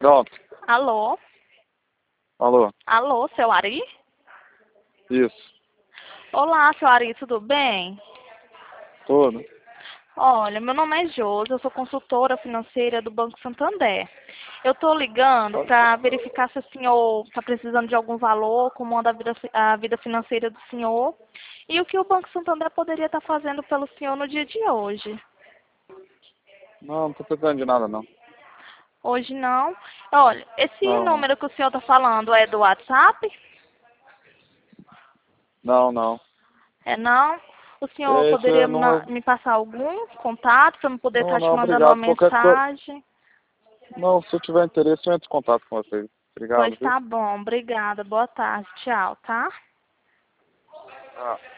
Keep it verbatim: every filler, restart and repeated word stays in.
Pronto. Alô? Alô? Alô, seu Ari? Isso. Olá, seu Ari, tudo bem? Tudo. Olha, meu nome é Josi, eu sou consultora financeira do Banco Santander. Eu estou ligando para verificar se o senhor está precisando de algum valor, como anda a vida, a vida financeira do senhor, e o que o Banco Santander poderia estar fazendo pelo senhor no dia de hoje. Não, não tô precisando de nada, não. Hoje não. Olha, esse Não, não. número que o senhor está falando é do WhatsApp? Não, não. É não? O senhor Esse poderia é me na- número... me passar algum contato para eu poder Não, estar te não, mandando uma obrigado. Qualquer coisa... mensagem? Não, se eu tiver interesse, eu entro em contato com vocês. Obrigado, Pois viu? tá bom, obrigada. Boa tarde, tchau, tá? Ah.